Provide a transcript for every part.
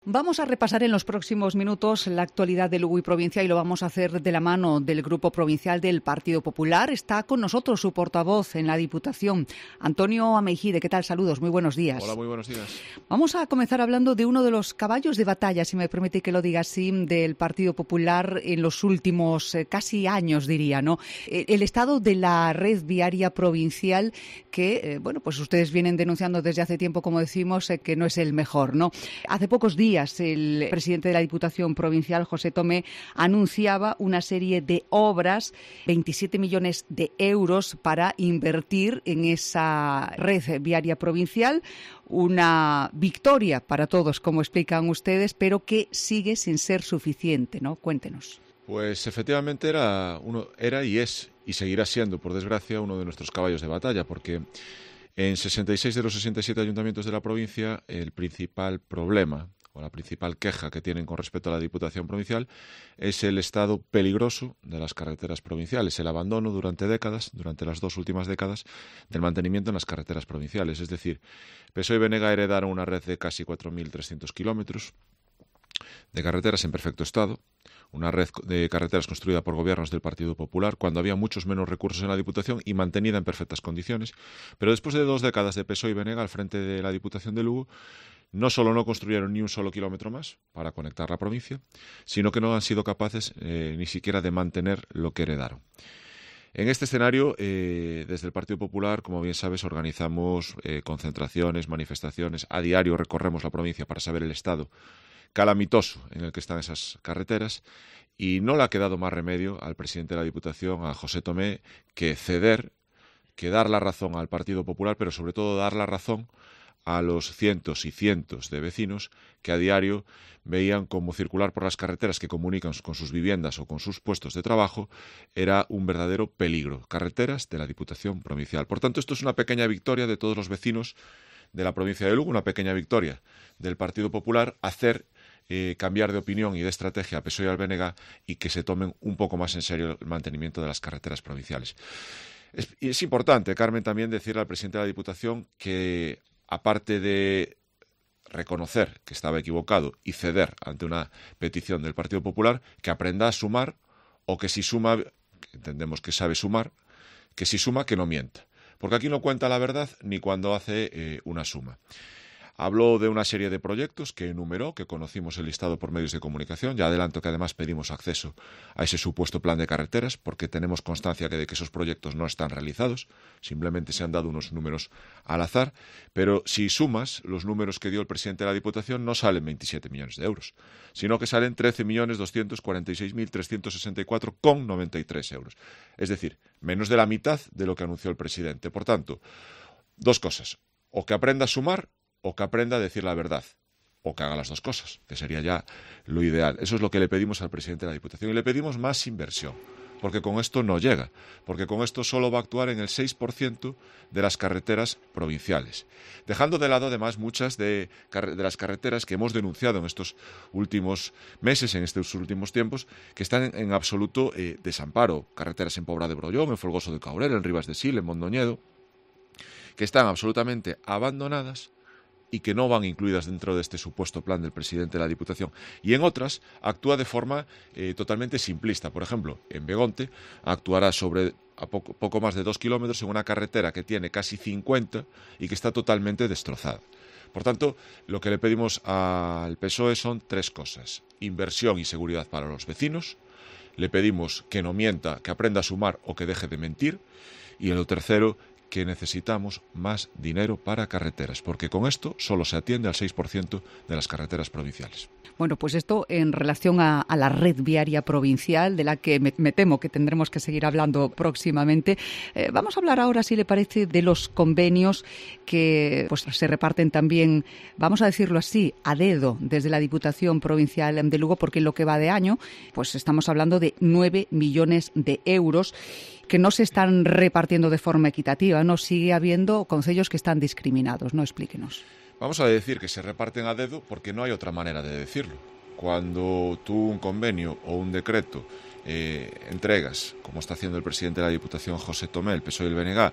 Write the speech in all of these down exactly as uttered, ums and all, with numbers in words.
Vamos a repasar en los próximos minutos la actualidad de Lugo y provincia y lo vamos a hacer de la mano del Grupo Provincial del Partido Popular. Está con nosotros su portavoz en la Diputación, Antonio Ameijide. ¿Qué tal? Saludos, muy buenos días. Hola, muy buenos días. Vamos a comenzar hablando de uno de los caballos de batalla, si me permite que lo diga así, del Partido Popular en los últimos eh, casi años, diría, ¿no? El estado de la red viaria provincial que, eh, bueno, pues ustedes vienen denunciando desde hace tiempo, como decimos, eh, que no es el mejor, ¿no? Hace pocos días el presidente de la Diputación Provincial, José Tomé, anunciaba una serie de obras, veintisiete millones de euros para invertir en esa red viaria provincial. Una victoria para todos, como explican ustedes, pero que sigue sin ser suficiente, ¿no? Cuéntenos. Pues efectivamente era, uno, era y es, y seguirá siendo, por desgracia, uno de nuestros caballos de batalla, porque en sesenta y seis de los sesenta y siete ayuntamientos de la provincia el principal problema o la principal queja que tienen con respecto a la Diputación Provincial es el estado peligroso de las carreteras provinciales, el abandono durante décadas, durante las dos últimas décadas, del mantenimiento en las carreteras provinciales. Es decir, P S O E y B N G heredaron una red de casi cuatro mil trescientos kilómetros de carreteras en perfecto estado, una red de carreteras construida por gobiernos del Partido Popular cuando había muchos menos recursos en la Diputación y mantenida en perfectas condiciones, pero después de dos décadas de P S O E y B N G al frente de la Diputación de Lugo, no solo no construyeron ni un solo kilómetro más para conectar la provincia, sino que no han sido capaces eh, ni siquiera de mantener lo que heredaron. En este escenario, eh, desde el Partido Popular, como bien sabes, organizamos eh, concentraciones, manifestaciones, a diario recorremos la provincia para saber el estado calamitoso en el que están esas carreteras y no le ha quedado más remedio al presidente de la Diputación, a José Tomé, que ceder, que dar la razón al Partido Popular, pero sobre todo dar la razón a los cientos y cientos de vecinos que a diario veían como circular por las carreteras que comunican con sus viviendas o con sus puestos de trabajo era un verdadero peligro. Carreteras de la Diputación Provincial. Por tanto, esto es una pequeña victoria de todos los vecinos de la provincia de Lugo, una pequeña victoria del Partido Popular, hacer eh, cambiar de opinión y de estrategia a P S O E y al B N G y que se tomen un poco más en serio el mantenimiento de las carreteras provinciales. Es, y es importante, Carmen, también decirle al presidente de la Diputación que aparte de reconocer que estaba equivocado y ceder ante una petición del Partido Popular, que aprenda a sumar o que si suma, que entendemos que sabe sumar, que si suma que no mienta. Porque aquí no cuenta la verdad ni cuando hace eh, una suma. Habló de una serie de proyectos que enumeró, que conocimos el listado por medios de comunicación. Ya adelanto que además pedimos acceso a ese supuesto plan de carreteras porque tenemos constancia de que esos proyectos no están realizados, simplemente se han dado unos números al azar, pero si sumas los números que dio el presidente de la Diputación no salen veintisiete millones de euros, sino que salen trece millones doscientos cuarenta y seis mil trescientos sesenta y cuatro con noventa y tres euros. Es decir, menos de la mitad de lo que anunció el presidente. Por tanto, dos cosas, o que aprenda a sumar o que aprenda a decir la verdad, o que haga las dos cosas, que sería ya lo ideal. Eso es lo que le pedimos al presidente de la Diputación. Y le pedimos más inversión, porque con esto no llega, porque con esto solo va a actuar en el seis por ciento de las carreteras provinciales, dejando de lado además muchas de, de las carreteras que hemos denunciado en estos últimos meses, en estos últimos tiempos, que están en, en absoluto eh, desamparo. Carreteras en Pobra de Brollón, en Folgoso de Cabrera, en Ribas de Sil, en Mondoñedo, que están absolutamente abandonadas y que no van incluidas dentro de este supuesto plan del presidente de la Diputación. Y en otras actúa de forma eh, totalmente simplista. Por ejemplo, en Begonte actuará sobre a poco, poco más de dos kilómetros en una carretera que tiene casi cincuenta y que está totalmente destrozada. Por tanto, lo que le pedimos al P S O E son tres cosas. Inversión y seguridad para los vecinos. Le pedimos que no mienta, que aprenda a sumar o que deje de mentir. Y en lo tercero, que necesitamos más dinero para carreteras, porque con esto solo se atiende al seis por ciento de las carreteras provinciales. Bueno, pues esto en relación a, a la red viaria provincial, de la que me, me temo que tendremos que seguir hablando próximamente. Eh, vamos a hablar ahora, si le parece, de los convenios que pues se reparten también, vamos a decirlo así, a dedo desde la Diputación Provincial de Lugo, porque en lo que va de año, pues estamos hablando de nueve millones de euros que no se están repartiendo de forma equitativa, ¿no? Sigue habiendo concellos que están discriminados, ¿no? Explíquenos. Vamos a decir que se reparten a dedo porque no hay otra manera de decirlo. Cuando tú un convenio o un decreto eh, entregas, como está haciendo el presidente de la Diputación, José Tomé, el P S O E y el B N G,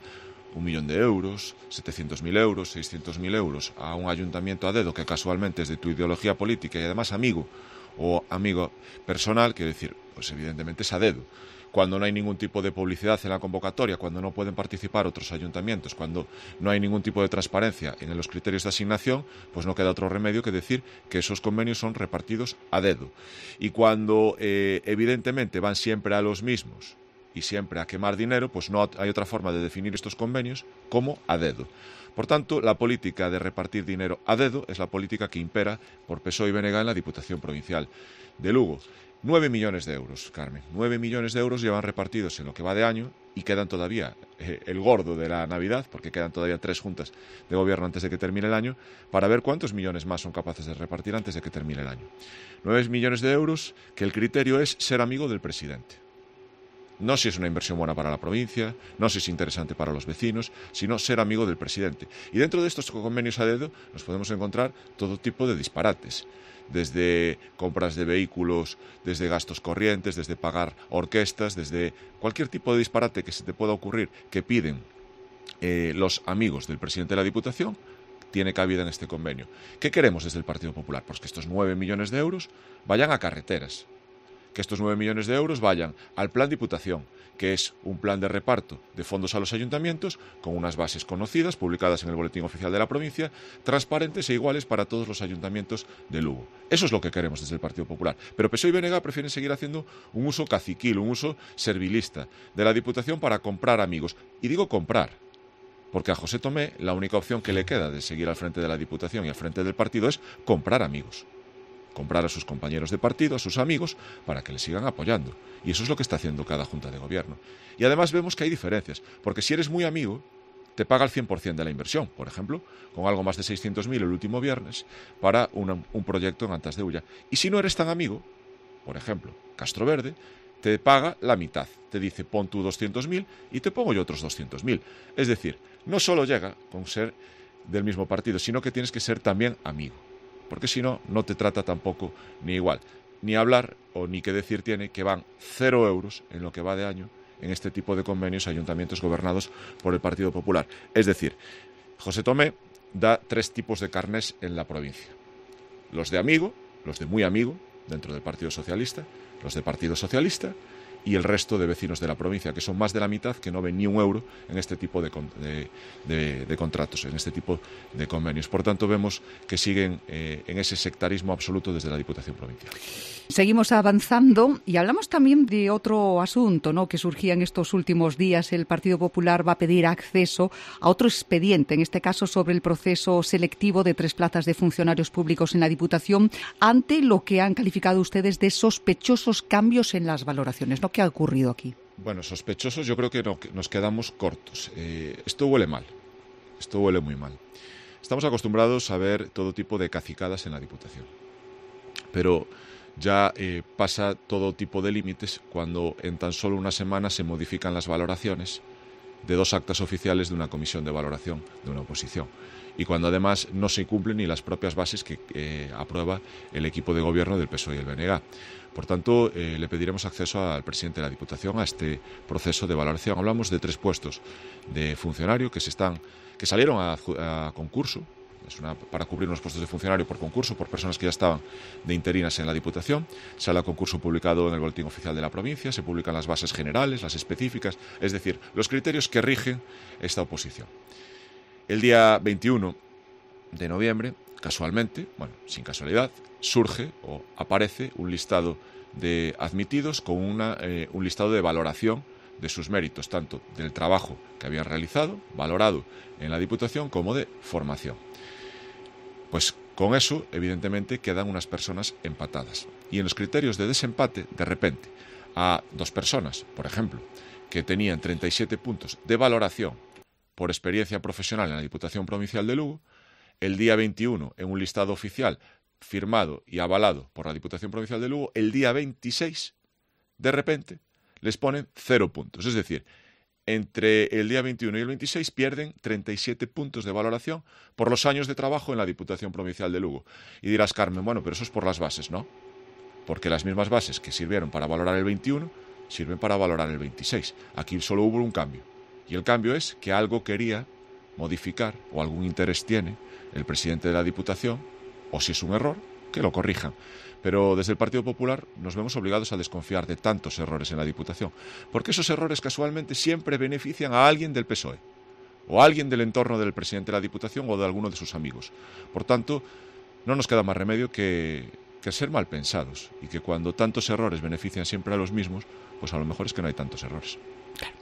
un millón de euros, setecientos mil euros, seiscientos mil euros a un ayuntamiento a dedo que casualmente es de tu ideología política y además amigo o amigo personal, quiero decir, pues evidentemente es a dedo. Cuando no hay ningún tipo de publicidad en la convocatoria, cuando no pueden participar otros ayuntamientos, cuando no hay ningún tipo de transparencia en los criterios de asignación, pues no queda otro remedio que decir que esos convenios son repartidos a dedo. Y cuando eh, evidentemente van siempre a los mismos y siempre a quemar dinero, pues no hay otra forma de definir estos convenios como a dedo. Por tanto, la política de repartir dinero a dedo es la política que impera por P S O E y B N G en la Diputación Provincial de Lugo. Nueve millones de euros, Carmen. Nueve millones de euros llevan repartidos en lo que va de año y quedan todavía eh, el gordo de la Navidad, porque quedan todavía tres juntas de gobierno antes de que termine el año, para ver cuántos millones más son capaces de repartir antes de que termine el año. Nueve millones de euros que el criterio es ser amigo del presidente. No si es una inversión buena para la provincia, no si es interesante para los vecinos, sino ser amigo del presidente. Y dentro de estos convenios a dedo nos podemos encontrar todo tipo de disparates. Desde compras de vehículos, desde gastos corrientes, desde pagar orquestas, desde cualquier tipo de disparate que se te pueda ocurrir que piden eh, los amigos del presidente de la Diputación, tiene cabida en este convenio. ¿Qué queremos desde el Partido Popular? Pues que estos nueve millones de euros vayan a carreteras, que estos nueve millones de euros vayan al Plan Diputación, que es un plan de reparto de fondos a los ayuntamientos con unas bases conocidas, publicadas en el Boletín Oficial de la provincia, transparentes e iguales para todos los ayuntamientos de Lugo. Eso es lo que queremos desde el Partido Popular. Pero P S O E y B N G prefieren seguir haciendo un uso caciquil, un uso servilista de la Diputación para comprar amigos. Y digo comprar, porque a José Tomé la única opción que le queda de seguir al frente de la Diputación y al frente del partido es comprar amigos. Comprar a sus compañeros de partido, a sus amigos, para que le sigan apoyando. Y eso es lo que está haciendo cada Junta de Gobierno. Y además vemos que hay diferencias, porque si eres muy amigo, te paga el cien por ciento de la inversión, por ejemplo, con algo más de seiscientos mil el último viernes, para una, un proyecto en Antas de Ulla. Y si no eres tan amigo, por ejemplo, Castro Verde, te paga la mitad. Te dice, pon tú doscientos mil y te pongo yo otros doscientos mil. Es decir, no solo llega con ser del mismo partido, sino que tienes que ser también amigo. Porque si no, no te trata tampoco ni igual. Ni hablar o ni qué decir tiene que van cero euros en lo que va de año en este tipo de convenios a ayuntamientos gobernados por el Partido Popular. Es decir, José Tomé da tres tipos de carnés en la provincia. Los de amigo, los de muy amigo, dentro del Partido Socialista, los de Partido Socialista y el resto de vecinos de la provincia, que son más de la mitad que no ven ni un euro en este tipo de, de, de, de contratos, en este tipo de convenios. Por tanto, vemos que siguen eh, en ese sectarismo absoluto desde la Diputación Provincial. Seguimos avanzando y hablamos también de otro asunto, ¿no?, que surgía en estos últimos días. El Partido Popular va a pedir acceso a otro expediente, en este caso sobre el proceso selectivo de tres plazas de funcionarios públicos en la Diputación, ante lo que han calificado ustedes de sospechosos cambios en las valoraciones, ¿no? ¿Qué ha ocurrido aquí? Bueno, sospechosos yo creo que, no, que nos quedamos cortos. Eh, esto huele mal, esto huele muy mal. Estamos acostumbrados a ver todo tipo de cacicadas en la Diputación, pero ya eh, pasa todo tipo de límites cuando en tan solo una semana se modifican las valoraciones de dos actas oficiales de una comisión de valoración de una oposición y cuando además no se cumplen ni las propias bases que eh, aprueba el equipo de gobierno del P S O E y el B N G. Por tanto, eh, le pediremos acceso al presidente de la Diputación a este proceso de valoración. Hablamos de tres puestos de funcionario que se están, que salieron a, a concurso. Es una, para cubrir unos puestos de funcionario por concurso, por personas que ya estaban de interinas en la Diputación. Sale a concurso publicado en el Boletín Oficial de la provincia, se publican las bases generales, las específicas, es decir, los criterios que rigen esta oposición. El día veintiuno de noviembre, casualmente, bueno, sin casualidad, surge o aparece un listado de admitidos con una, eh, un listado de valoración de sus méritos, tanto del trabajo que habían realizado, valorado en la Diputación, como de formación. Pues con eso, evidentemente, quedan unas personas empatadas. Y en los criterios de desempate, de repente, a dos personas, por ejemplo, que tenían treinta y siete puntos de valoración por experiencia profesional en la Diputación Provincial de Lugo, el día veintiuno, en un listado oficial firmado y avalado por la Diputación Provincial de Lugo, el día veintiséis, de repente, les ponen cero puntos. Es decir, entre el día veintiuno y el veintiséis pierden treinta y siete puntos de valoración por los años de trabajo en la Diputación Provincial de Lugo. Y dirás, Carmen, bueno, pero eso es por las bases, ¿no? Porque las mismas bases que sirvieron para valorar el veintiuno sirven para valorar el veintiséis. Aquí solo hubo un cambio. Y el cambio es que algo quería modificar o algún interés tiene el presidente de la Diputación, o si es un error, que lo corrijan. Pero desde el Partido Popular nos vemos obligados a desconfiar de tantos errores en la Diputación, porque esos errores casualmente siempre benefician a alguien del P S O E, o a alguien del entorno del presidente de la Diputación o de alguno de sus amigos. Por tanto, no nos queda más remedio que, que ser mal pensados, y que cuando tantos errores benefician siempre a los mismos, pues a lo mejor es que no hay tantos errores. Claro.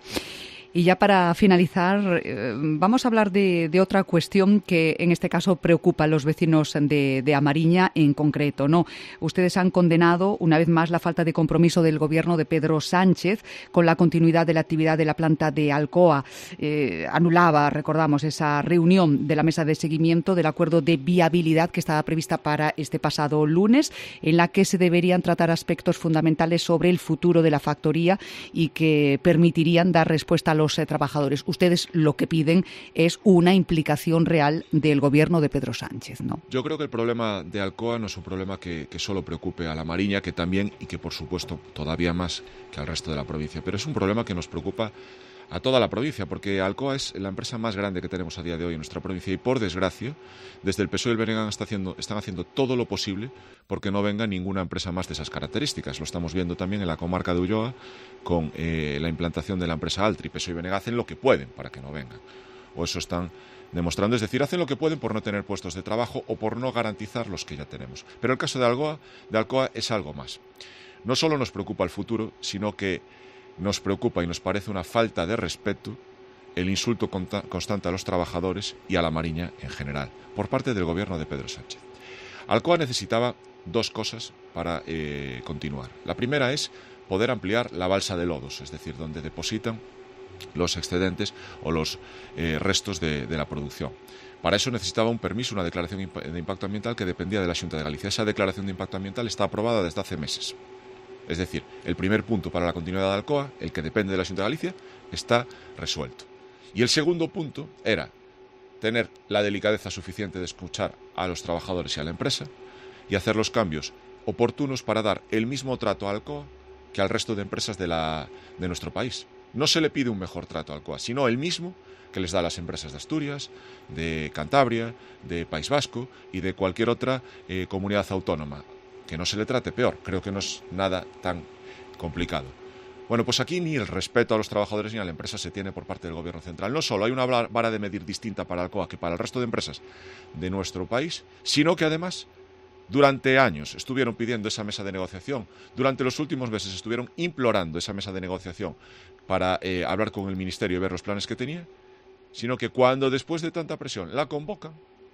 Y ya para finalizar, eh, vamos a hablar de, de otra cuestión que en este caso preocupa a los vecinos de, de A Mariña en concreto, ¿no? Ustedes han condenado una vez más la falta de compromiso del gobierno de Pedro Sánchez con la continuidad de la actividad de la planta de Alcoa. Eh, anulaba, recordamos, esa reunión de la mesa de seguimiento del acuerdo de viabilidad que estaba prevista para este pasado lunes, en la que se deberían tratar aspectos fundamentales sobre el futuro de la factoría y que permitirían dar respuesta a los eh, trabajadores. Ustedes lo que piden es una implicación real del gobierno de Pedro Sánchez, ¿no? Yo creo que el problema de Alcoa no es un problema que, que solo preocupe a La Mariña, que también, y que por supuesto todavía más que al resto de la provincia, pero es un problema que nos preocupa a toda la provincia, porque Alcoa es la empresa más grande que tenemos a día de hoy en nuestra provincia, y por desgracia, desde el P S O E y el B N G está haciendo, están haciendo todo lo posible porque no venga ninguna empresa más de esas características. Lo estamos viendo también en la comarca de Ulloa con eh, la implantación de la empresa Altri. P S O E y B N G hacen lo que pueden para que no vengan, o eso están demostrando, es decir, hacen lo que pueden por no tener puestos de trabajo o por no garantizar los que ya tenemos. Pero el caso de Alcoa, de Alcoa es algo más. No solo nos preocupa el futuro, sino que nos preocupa y nos parece una falta de respeto el insulto constante a los trabajadores y a La Mariña en general, por parte del gobierno de Pedro Sánchez. Alcoa necesitaba dos cosas para eh, continuar. La primera es poder ampliar la balsa de lodos, es decir, donde depositan los excedentes o los eh, restos de, de la producción. Para eso necesitaba un permiso, una declaración de impacto ambiental que dependía de la Xunta de Galicia. Esa declaración de impacto ambiental está aprobada desde hace meses. Es decir, el primer punto para la continuidad de Alcoa, el que depende de la Xunta de Galicia, está resuelto. Y el segundo punto era tener la delicadeza suficiente de escuchar a los trabajadores y a la empresa y hacer los cambios oportunos para dar el mismo trato a Alcoa que al resto de empresas de, la, de nuestro país. No se le pide un mejor trato a Alcoa, sino el mismo que les da a las empresas de Asturias, de Cantabria, de País Vasco y de cualquier otra eh, comunidad autónoma. Que no se le trate peor, creo que no es nada tan complicado. Bueno, pues aquí ni el respeto a los trabajadores ni a la empresa se tiene por parte del gobierno central. No solo hay una vara de medir distinta para Alcoa que para el resto de empresas de nuestro país, sino que además durante años estuvieron pidiendo esa mesa de negociación, durante los últimos meses estuvieron implorando esa mesa de negociación para eh, hablar con el Ministerio y ver los planes que tenía, sino que cuando después de tanta presión la convocan,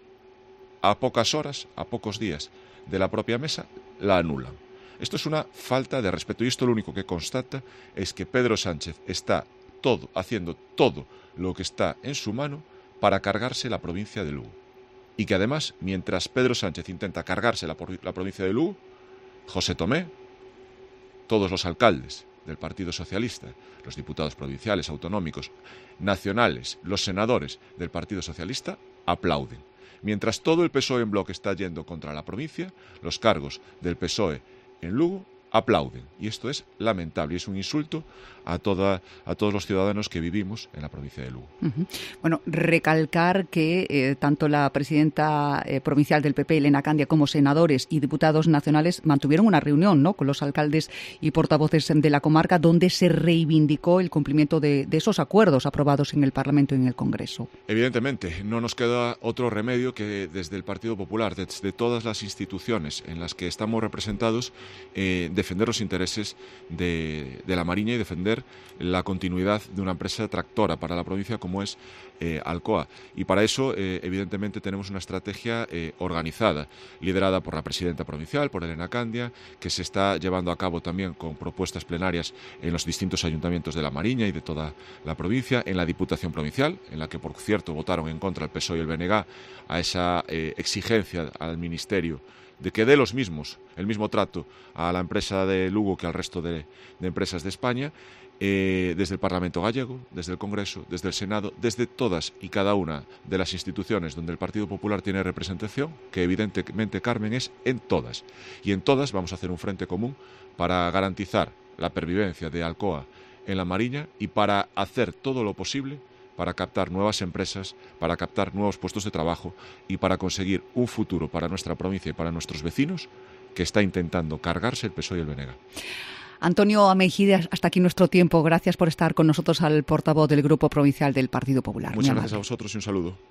a pocas horas, a pocos días de la propia mesa, la anulan. Esto es una falta de respeto y esto lo único que constata es que Pedro Sánchez está todo, haciendo todo lo que está en su mano para cargarse la provincia de Lugo. Y que además, mientras Pedro Sánchez intenta cargarse la, la provincia de Lugo, José Tomé, todos los alcaldes del Partido Socialista, los diputados provinciales, autonómicos, nacionales, los senadores del Partido Socialista, aplauden. Mientras todo el P S O E en bloque está yendo contra la provincia, los cargos del P S O E en Lugo aplauden. Y esto es lamentable y es un insulto a, toda, a todos los ciudadanos que vivimos en la provincia de Lugo. Uh-huh. Bueno, recalcar que eh, tanto la presidenta eh, provincial del P P, Elena Candia, como senadores y diputados nacionales mantuvieron una reunión, ¿no?, con los alcaldes y portavoces de la comarca donde se reivindicó el cumplimiento de, de esos acuerdos aprobados en el Parlamento y en el Congreso. Evidentemente, no nos queda otro remedio que desde el Partido Popular, desde todas las instituciones en las que estamos representados, eh, defender los intereses de, de La Mariña y defender la continuidad de una empresa tractora para la provincia como es eh, Alcoa. Y para eso, eh, evidentemente, tenemos una estrategia eh, organizada, liderada por la presidenta provincial, por Elena Candia, que se está llevando a cabo también con propuestas plenarias en los distintos ayuntamientos de La Mariña y de toda la provincia, en la Diputación Provincial, en la que, por cierto, votaron en contra el P S O E y el B N G a esa eh, exigencia al Ministerio de que dé los mismos, el mismo trato a la empresa de Lugo que al resto de, de empresas de España, eh, desde el Parlamento gallego, desde el Congreso, desde el Senado, desde todas y cada una de las instituciones donde el Partido Popular tiene representación, que evidentemente, Carmen, es en todas. Y en todas vamos a hacer un frente común para garantizar la pervivencia de Alcoa en la Mariña y para hacer todo lo posible para captar nuevas empresas, para captar nuevos puestos de trabajo y para conseguir un futuro para nuestra provincia y para nuestros vecinos que está intentando cargarse el P S O E y el B N G. Antonio Ameijide, hasta aquí nuestro tiempo. Gracias por estar con nosotros, al portavoz del Grupo Provincial del Partido Popular. Muchas gracias a vosotros y un saludo.